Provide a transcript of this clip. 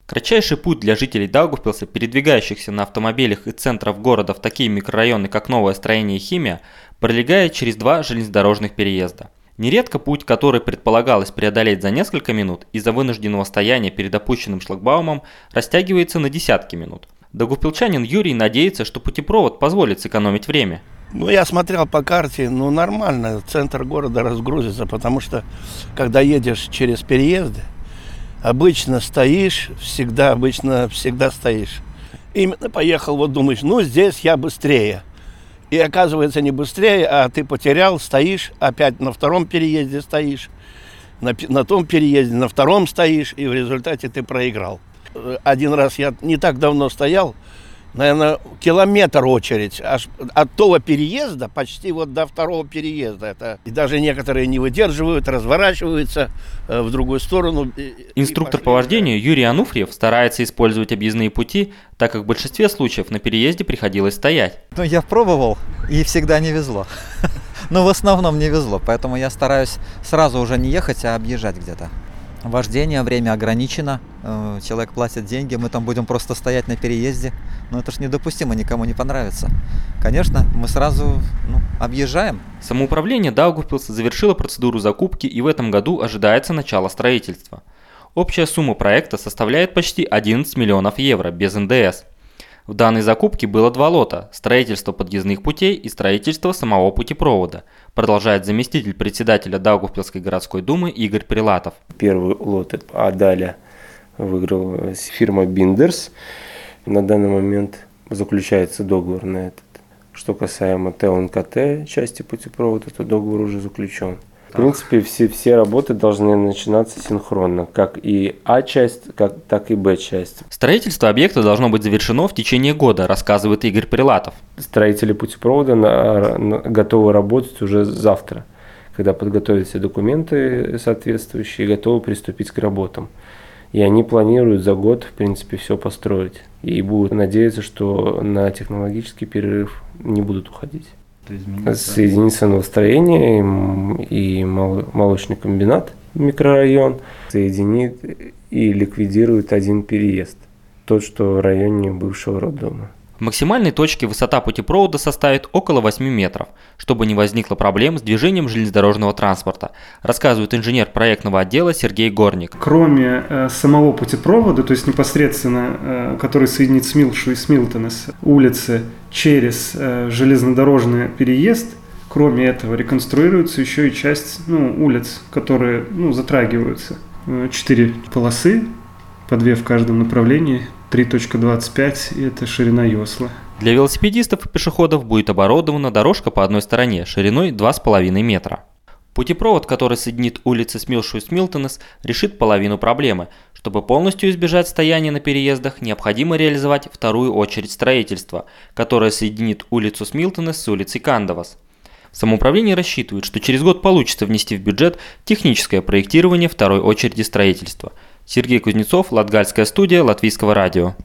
Кратчайший путь для жителей Даугавпилса, передвигающихся на автомобилях из центров города в такие микрорайоны, как Новое Строение и Химия, пролегает через два железнодорожных переезда. Нередко путь, который предполагалось преодолеть за несколько минут, из-за вынужденного стояния перед опущенным шлагбаумом, растягивается на десятки минут. Даугавпилчанин Юрий надеется, что путепровод позволит сэкономить время. Я смотрел по карте, нормально, центр города разгрузится, потому что, когда едешь через переезды, обычно стоишь, всегда стоишь. Именно поехал, думаешь, здесь я быстрее. И оказывается не быстрее, а ты потерял, стоишь, опять на втором переезде стоишь, на том переезде, на втором стоишь, и в результате ты проиграл. Один раз я не так давно стоял, наверное, километр очередь, аж от того переезда почти до второго переезда. И даже некоторые не выдерживают, разворачиваются в другую сторону. Инструктор по вождению Юрий Ануфриев старается использовать объездные пути, так как в большинстве случаев на переезде приходилось стоять. Я пробовал, и всегда не везло. Но в основном не везло, поэтому я стараюсь сразу уже не ехать, а объезжать где-то. Вождение, время ограничено, человек платит деньги, мы там будем просто стоять на переезде. Но это ж недопустимо, никому не понравится. Конечно, мы сразу объезжаем. Самоуправление Даугавпилса завершило процедуру закупки, и в этом году ожидается начало строительства. Общая сумма проекта составляет почти 11 миллионов евро без НДС. В данной закупке было два лота – строительство подъездных путей и строительство самого путепровода, продолжает заместитель председателя Даугавпилской городской думы Игорь Прилатов. Первый лот Адаля выиграла фирма Биндерс. На данный момент заключается договор на этот. Что касаемо ТЛНКТ части путепровода, то договор уже заключен. В принципе, все работы должны начинаться синхронно, как и А-часть, так и Б-часть. Строительство объекта должно быть завершено в течение года, рассказывает Игорь Прилатов. Строители путепровода готовы работать уже завтра, когда подготовят все документы соответствующие и готовы приступить к работам. И они планируют за год, в принципе, все построить. И будут надеяться, что на технологический перерыв не будут уходить. Соединится новостроение и молочный комбинат, микрорайон, соединит и ликвидирует один переезд, тот, что в районе бывшего роддома. В максимальной точке высота путепровода составит около 8 метров, чтобы не возникло проблем с движением железнодорожного транспорта, рассказывает инженер проектного отдела Сергей Горник. Кроме самого путепровода, то есть непосредственно, который соединит Смилшу и Смилтонес, улицы через железнодорожный переезд, кроме этого реконструируется еще и часть улиц, которые затрагиваются. 4 полосы, по 2 в каждом направлении. 3.25 – это ширина Йосла. Для велосипедистов и пешеходов будет оборудована дорожка по одной стороне шириной 2,5 метра. Путепровод, который соединит улицы Смилшу и Смилтонес, решит половину проблемы. Чтобы полностью избежать стояния на переездах, необходимо реализовать вторую очередь строительства, которая соединит улицу Смилтонес с улицей Кандавас. Самоуправление рассчитывает, что через год получится внести в бюджет техническое проектирование второй очереди строительства. Сергей Кузнецов, Латгальская студия Латвийского радио.